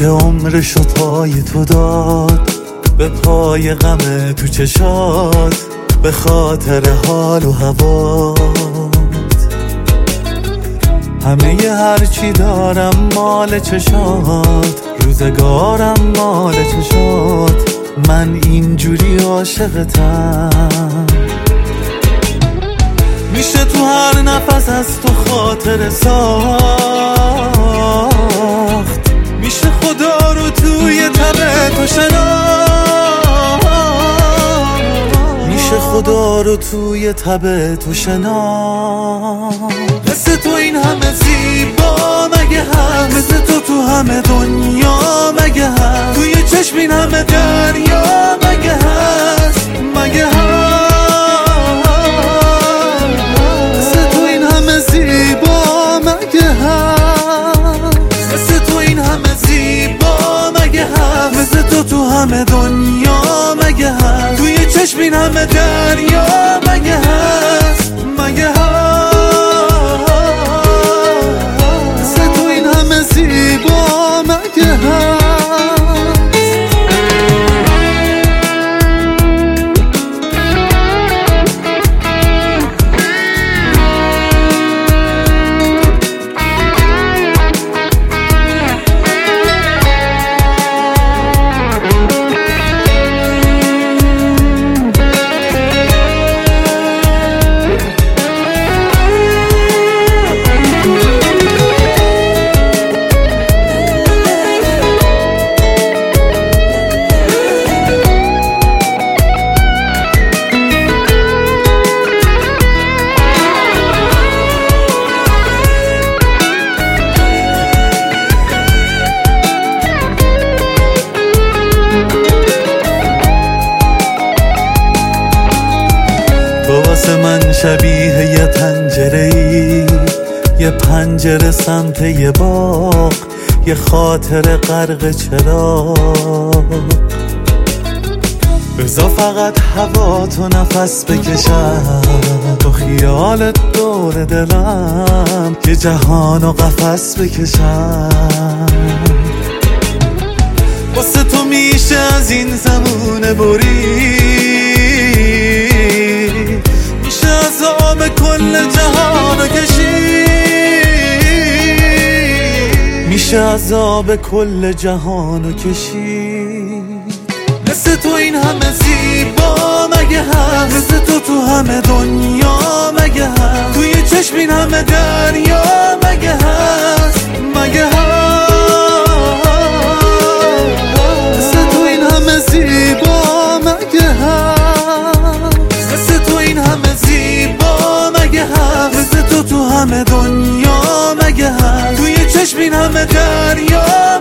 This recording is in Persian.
که عمرشو پای تو داد، به پای غم تو چشات، به خاطر حال و هوات. همه هرچی دارم مال چشات، روزگارم مال چشات، من اینجوری عاشقتم. میشه تو هر نفس از تو خاطر ساخت، میشه خدا رو توی تب تو شناخت، میشه خدا رو توی تب تو شناخت. مثل تو این همه زیبا مگه هست؟ مثل تو همه دنیا مگه هست؟ توی چشم این همه دریا مگه هست؟ مگه هست؟ مثل تو این همه زیبا مگه هست؟ مثل تو این همه زیبا مگه هست؟ مثل تو همه دنیا مگه هست؟ توی چشم این همه دریا مگه هست؟ مگه هست؟ زیبا مگه هست؟ واسه من شبیه یه پنجره‌ای، یه پنجره سمت یه باغ، یه خاطر غرق چراغ. بذار فقط هوا تو نفس بکشم، تو خیالت دور دلم، یه جهان و قفس بکشم. واسه تو میشه از این زمونه برید، عذاب کل جهانو کشید، میشه عذاب کل جهانو کشید. مثل تو این همه زیبا مگه هست؟ مثل تو همه دنیا مگه هست؟ توی چشم این همه دریا مگه هست؟ مگه هست؟ مثل تو این همه زیبا مگه هست؟ مثل تو این همه زیبا مگه هست؟ مثل تو همه دنیا مگه هست؟ توی چشم این همه دریا